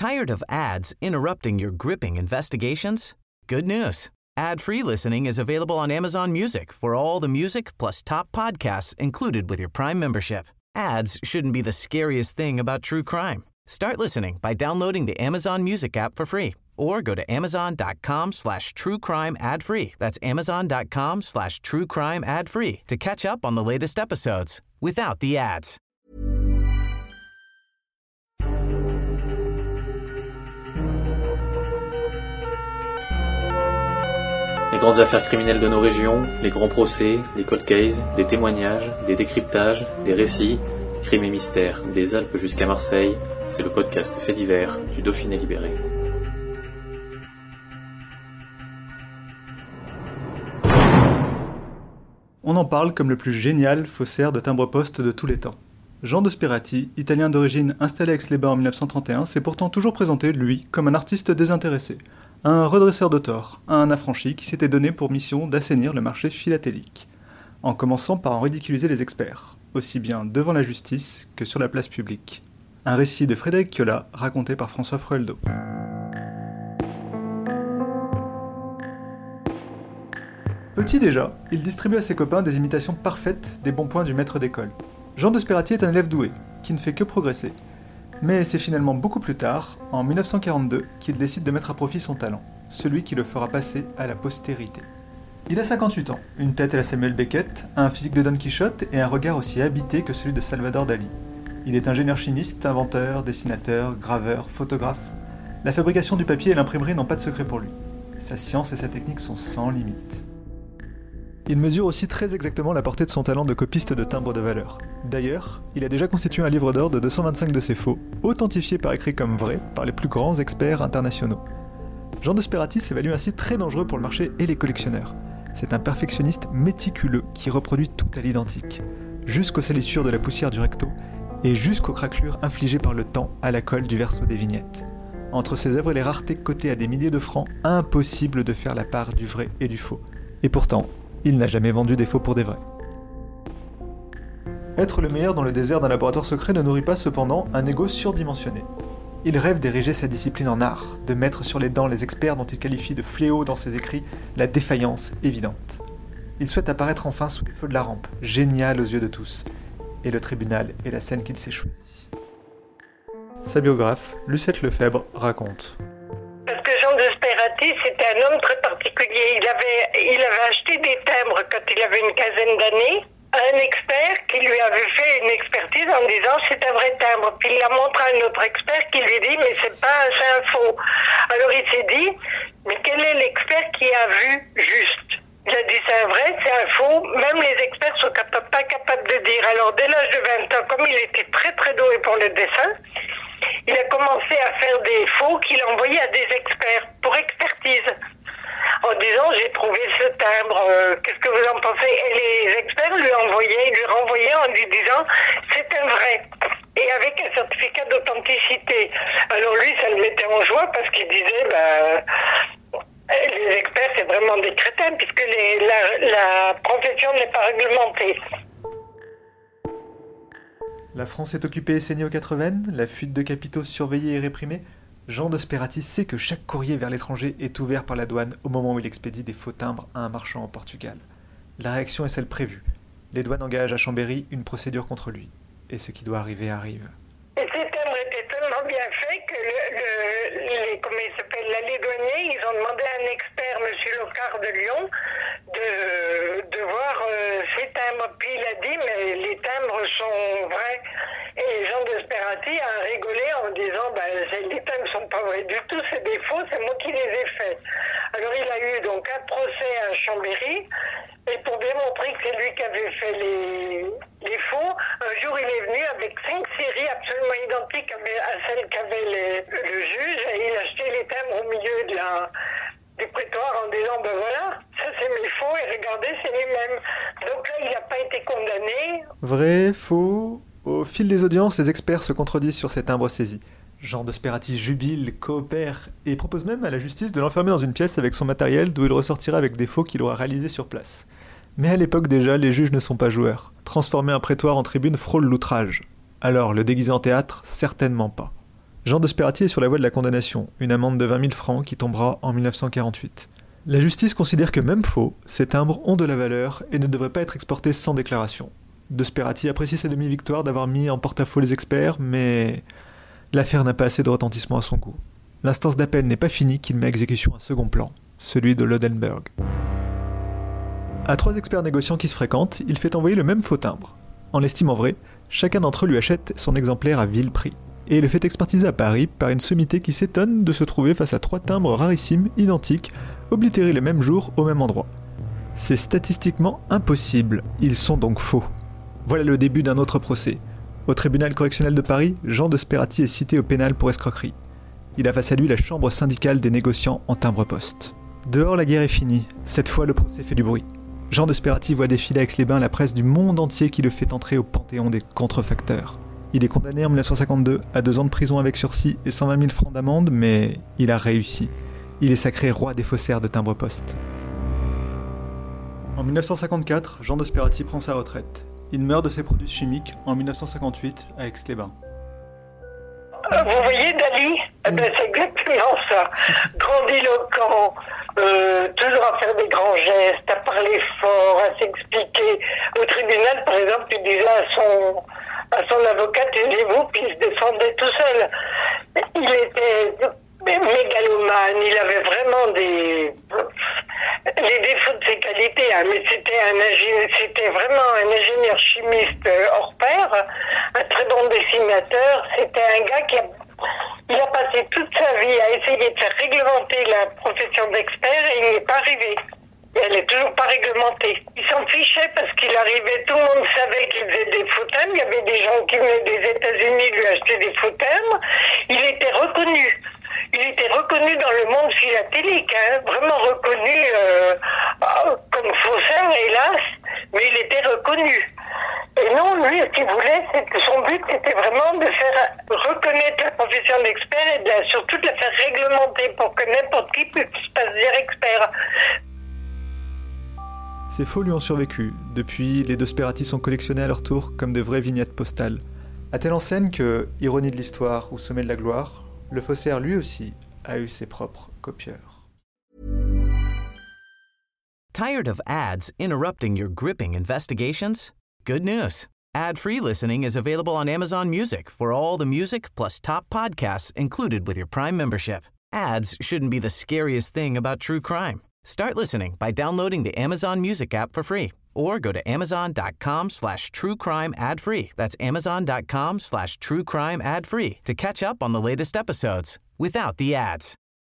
Tired of ads interrupting your gripping investigations? Good news. Ad-free listening is available on Amazon Music for all the music plus top podcasts included with your Prime membership. Ads shouldn't be the scariest thing about true crime. Start listening by downloading the Amazon Music app for free or go to amazon.com/truecrime ad-free. That's amazon.com/truecrime ad-free to catch up on the latest episodes without the ads. Les grandes affaires criminelles de nos régions, les grands procès, les cold cases, des témoignages, des décryptages, des récits, crimes et mystères, des Alpes jusqu'à Marseille, c'est le podcast Faits divers du Dauphiné libéré. On en parle comme le plus génial faussaire de timbre-poste de tous les temps. Jean de Sperati, italien d'origine installé à Aix-les-Bains en 1931, s'est pourtant toujours présenté, lui, comme un artiste désintéressé. Un redresseur de tort, un affranchi qui s'était donné pour mission d'assainir le marché philatélique, en commençant par en ridiculiser les experts, aussi bien devant la justice que sur la place publique. Un récit de Frédéric Kiola, raconté par François Frueldo. Petit déjà, il distribue à ses copains des imitations parfaites des bons points du maître d'école. Jean de Sperati est un élève doué, qui ne fait que progresser. Mais c'est finalement beaucoup plus tard, en 1942, qu'il décide de mettre à profit son talent, celui qui le fera passer à la postérité. Il a 58 ans, une tête à la Samuel Beckett, un physique de Don Quichotte et un regard aussi habité que celui de Salvador Dali. Il est ingénieur chimiste, inventeur, dessinateur, graveur, photographe. La fabrication du papier et l'imprimerie n'ont pas de secret pour lui. Sa science et sa technique sont sans limite. Il mesure aussi très exactement la portée de son talent de copiste de timbres de valeur. D'ailleurs, il a déjà constitué un livre d'or de 225 de ses faux, authentifiés par écrit comme vrais par les plus grands experts internationaux. Jean de Sperati s'évalue ainsi très dangereux pour le marché et les collectionneurs. C'est un perfectionniste méticuleux qui reproduit tout à l'identique, jusqu'aux salissures de la poussière du recto et jusqu'aux craquelures infligées par le temps à la colle du verso des vignettes. Entre ses œuvres et les raretés cotées à des milliers de francs, impossible de faire la part du vrai et du faux. Et pourtant, il n'a jamais vendu des faux pour des vrais. Être le meilleur dans le désert d'un laboratoire secret ne nourrit pas cependant un ego surdimensionné. Il rêve d'ériger sa discipline en art, de mettre sur les dents les experts dont il qualifie de fléau dans ses écrits la défaillance évidente. Il souhaite apparaître enfin sous les feux de la rampe, génial aux yeux de tous. Et le tribunal est la scène qu'il s'est choisie. Sa biographe, Lucette Lefebvre, raconte. C'était un homme très particulier. Il avait acheté des timbres quand il avait une quinzaine d'années à un expert qui lui avait fait une expertise en disant c'est un vrai timbre. Puis il l'a montré à un autre expert qui lui dit mais c'est un faux. Alors il s'est dit mais quel est l'expert qui a vu juste? Il a dit c'est un vrai, c'est un faux. Même les experts sont pas capables de dire. Alors dès l'âge de 20 ans, comme il était très très doué pour le dessin, il a commencé à faire des faux qu'il envoyait à des experts pour expertise. En disant, j'ai trouvé ce timbre, qu'est-ce que vous en pensez? Et les experts lui renvoyaient en lui disant, c'est un vrai. Et avec un certificat d'authenticité. Alors lui, ça le mettait en joie parce qu'il disait, les experts, c'est vraiment des crétins puisque la profession n'est pas réglementée. La France est occupée et saignée aux 80, la fuite de capitaux surveillée et réprimée. Jean de Sperati sait que chaque courrier vers l'étranger est ouvert par la douane au moment où il expédie des faux timbres à un marchand au Portugal. La réaction est celle prévue. Les douanes engagent à Chambéry une procédure contre lui. Et ce qui doit arriver arrive. Et ces timbres étaient tellement bien faits que les douaniers, ils ont demandé à un expert, M. Locard de Lyon, de voir ces timbres. Puis il a dit, mais les timbres sont vrais. Et Jean de Sperati a rigolé en disant, les timbres sont pas vrais du tout, c'est des faux, c'est moi qui les ai faits. Alors il a eu donc un procès à Chambéry, et pour démontrer que c'est lui qui avait fait les faux, un jour il est venu avec 5 séries absolument identiques à celles qu'avait le juge, et il a acheté les timbres au milieu du prétoire en disant, voilà, ça c'est mes faux, et regardez, c'est les mêmes. Donc là, il n'a pas été condamné. Vrai, faux. Au fil des audiences, les experts se contredisent sur ces timbres saisis. Jean de Sperati jubile, coopère et propose même à la justice de l'enfermer dans une pièce avec son matériel d'où il ressortira avec des faux qu'il aura réalisés sur place. Mais à l'époque déjà, les juges ne sont pas joueurs. Transformer un prétoire en tribune frôle l'outrage. Alors, le déguiser en théâtre, certainement pas. Jean de Sperati est sur la voie de la condamnation, une amende de 20 000 francs qui tombera en 1948. La justice considère que même faux, ces timbres ont de la valeur et ne devraient pas être exportés sans déclaration. De Sperati apprécie sa demi-victoire d'avoir mis en porte-à-faux les experts, mais l'affaire n'a pas assez de retentissement à son goût. L'instance d'appel n'est pas finie qu'il met à exécution un second plan, celui de Lodenberg. À 3 experts négociants qui se fréquentent, il fait envoyer le même faux timbre. En l'estimant vrai, chacun d'entre eux lui achète son exemplaire à vil prix, et le fait expertiser à Paris par une sommité qui s'étonne de se trouver face à 3 timbres rarissimes, identiques, oblitérés le même jour au même endroit. C'est statistiquement impossible, ils sont donc faux. Voilà le début d'un autre procès. Au tribunal correctionnel de Paris, Jean de Sperati est cité au pénal pour escroquerie. Il a face à lui la chambre syndicale des négociants en timbre-poste. Dehors, la guerre est finie. Cette fois, le procès fait du bruit. Jean de Sperati voit défiler à Aix-les-Bains la presse du monde entier qui le fait entrer au panthéon des contrefacteurs. Il est condamné en 1952 à 2 ans de prison avec sursis et 120 000 francs d'amende, mais il a réussi. Il est sacré roi des faussaires de timbre-poste. En 1954, Jean de Sperati prend sa retraite. Il meurt de ses produits chimiques en 1958 à Aix-les-Bains. Vous voyez Dali, c'est exactement ça. Grandiloquent, toujours à faire des grands gestes, à parler fort, à s'expliquer. Au tribunal, par exemple, il disait à son avocat, taisez-vous, puis il se défendait tout seul. Il était mégalomane, il avait vraiment les défauts de ses qualités, hein, mais c'était vraiment un ingénieur chimiste hors pair, un très bon dessinateur. C'était un gars qui a passé toute sa vie à essayer de faire réglementer la profession d'expert et il n'est pas arrivé. Et elle n'est toujours pas réglementée. Il s'en fichait parce qu'il arrivait, tout le monde savait qu'il faisait des faux timbres. Il y avait des gens qui venaient des États-Unis lui acheter des faux timbres. Il était reconnu. Il était reconnu dans le monde philatélique, hein, vraiment reconnu comme faussaire, hélas, mais il était reconnu. Et non, lui, ce qu'il voulait, son but, c'était vraiment de faire reconnaître la profession d'expert et surtout de la faire réglementer pour que n'importe qui puisse se dire expert. Ces faux lui ont survécu. Depuis, les de Sperati sont collectionnés à leur tour comme de vraies vignettes postales. À telle enseigne que, ironie de l'histoire ou sommet de la gloire, le faussaire lui aussi a eu ses propres copieurs. Tired of ads interrupting your gripping investigations? Good news. Ad-free listening is available on Amazon Music for all the music plus top podcasts included with your Prime membership. Ads shouldn't be the scariest thing about true crime. Start listening by downloading the Amazon Music app for free or go to amazon.com/truecrime ad-free. That's amazon.com/truecrime ad-free to catch up on the latest episodes without the ads.